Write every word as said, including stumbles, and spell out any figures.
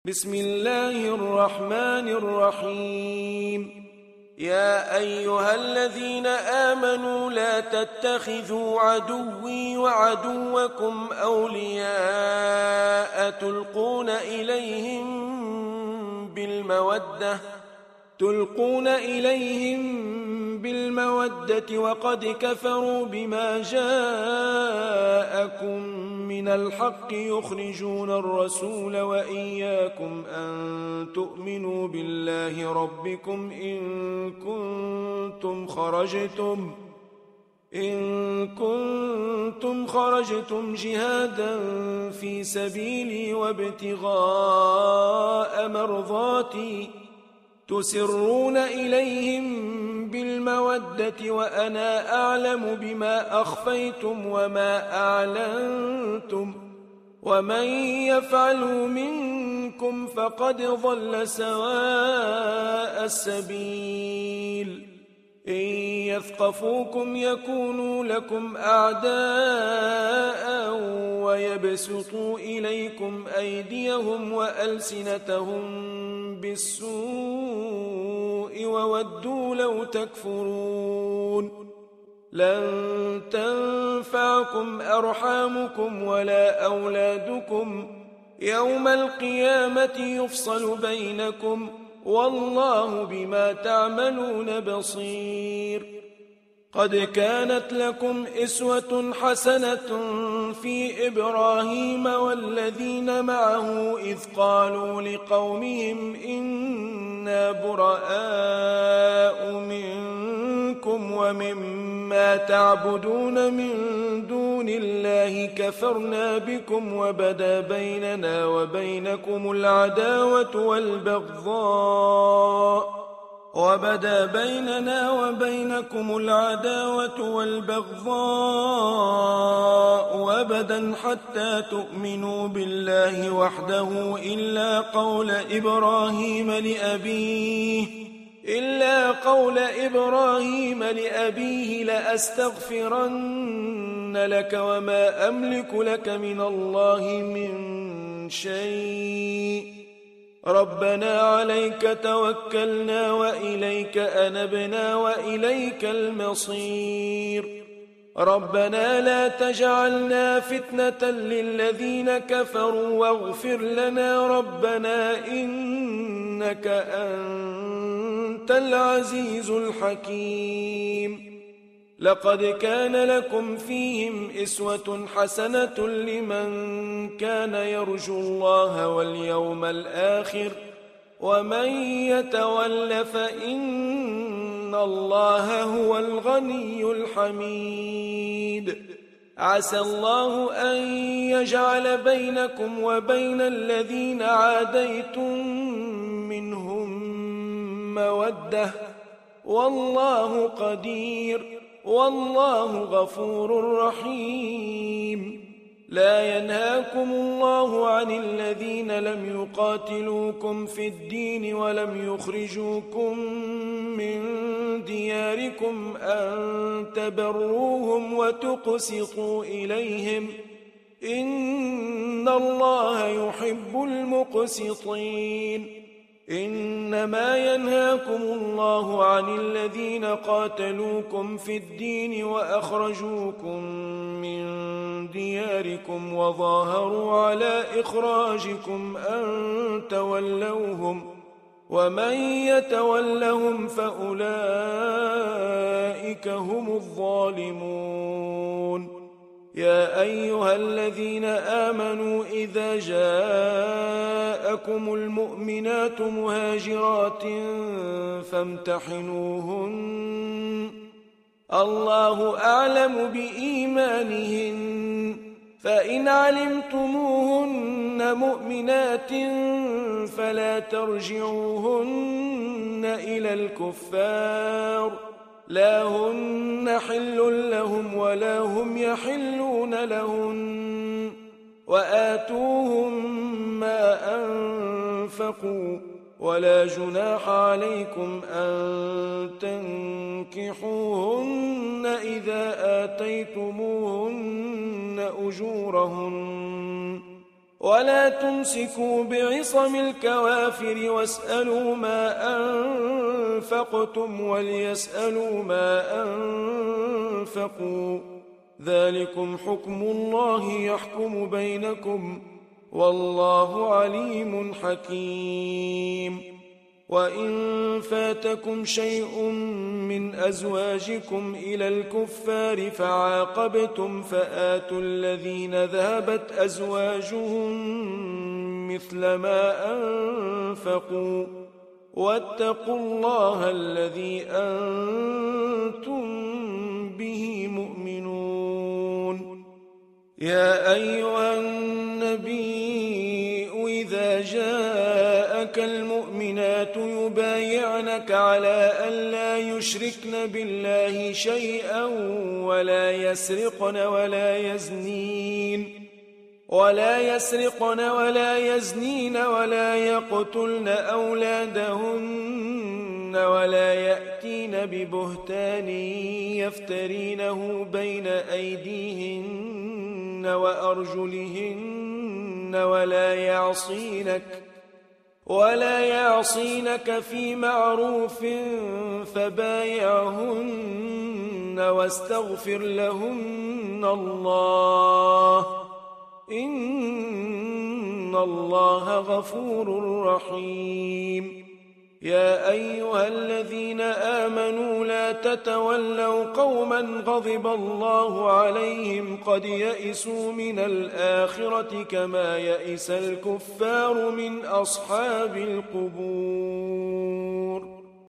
بسم الله الرحمن الرحيم. يا أيها الذين آمنوا لا تتخذوا عدوي وعدوكم أولياء تلقون إليهم بالمودة تلقون إليهم بالمودة وقد كفروا بما جاءكم من الحق يخرجون الرسول وإياكم أن تؤمنوا بالله ربكم إن كنتم خرجتم إن كنتم خرجتم جهادا في سبيلي وابتغاء مرضاتي تسرون إليهم بالمودة وأنا أعلم بما أخفيتم وما أعلنتم ومن يفعلوا منكم فقد ضل سواء السبيل. إن يثقفوكم يكونوا لكم أعداء ويبسطوا إليكم أيديهم وألسنتهم بالسوء وودوا لو تكفرون. لن تنفعكم أرحامكم ولا أولادكم يوم القيامة يفصل بينكم والله بما تعملون بصير. قد كانت لكم إسوة حسنة في إبراهيم والذين معه إذ قالوا لقومهم إنا براء منكم ومما تعبدون من دون الله كفرنا بكم وبدا بيننا وبينكم العداوة والبغضاء وبدا بيننا وبينكم العداوة والبغضاء أبدا حتى تؤمنوا بالله وحده إلا قول إبراهيم لأبيه إلا قول إبراهيم لأبيه لأستغفرن لك وما أملك لك من الله من شيء ربنا عليك توكلنا وإليك أنبنا وإليك المصير. ربنا لا تجعلنا فتنة للذين كفروا واغفر لنا ربنا إنك أنت العزيز الحكيم. لقد كان لكم فيهم إسوة حسنة لمن كان يرجو الله واليوم الآخر ومن يتول فإن الله هو الغني الحميد. عسى الله أن يجعل بينكم وبين الذين عاديتم منهم مودة والله قدير والله غفور رحيم. لا ينهاكم الله عن الذين لم يقاتلوكم في الدين ولم يخرجوكم من دياركم أن تبروهم وتقسطوا إليهم إن الله يحب المقسطين. إنما ينهاكم الله عن الذين قاتلوكم في الدين وأخرجوكم من دياركم وظاهروا على إخراجكم أن تولوهم ومن يتولهم فأولئك هم الظالمون. يا أيها الذين آمنوا إذا جاءكم المؤمنات مهاجرات فامتحنوهن الله أعلم بإيمانهن فإن علمتموهن مؤمنات فلا ترجعوهن إلى الكفار لا هن حل لهم ولا هم يحلون لهن وآتوهم ما أنفقوا ولا جناح عليكم أن تنكحوهن إذا آتيتموهن أجورهن ولا تمسكوا بعصم الكوافر واسألوا ما أنفقتم وليسألوا ما أنفقوا ذلكم حكم الله يحكم بينكم والله عليم حكيم وإن فاتكم شيء من أزواجكم إلى الكفار فعاقبتم فآتوا الذين ذهبت أزواجهم مثل ما أنفقوا واتقوا الله الذي أنتم به مؤمنون يا أيها النبي إذا جاءك المؤمنات يبايعنك على أن لا يشركن بالله شيئا ولا يسرقن ولا يزنين ولا يسرقن ولا يزنين ولا يقتلن أولادهن ولا يأتين ببهتان يفترينه بين أيديهن وأرجلهن ولا يعصينك ولا يعصينك في معروف فبايعهن واستغفر لهن الله إن الله غفور رحيم يا أيها الذين آمنوا لا تتولوا قوما غضب الله عليهم قد يئسوا من الآخرة كما يئس الكفار من أصحاب القبور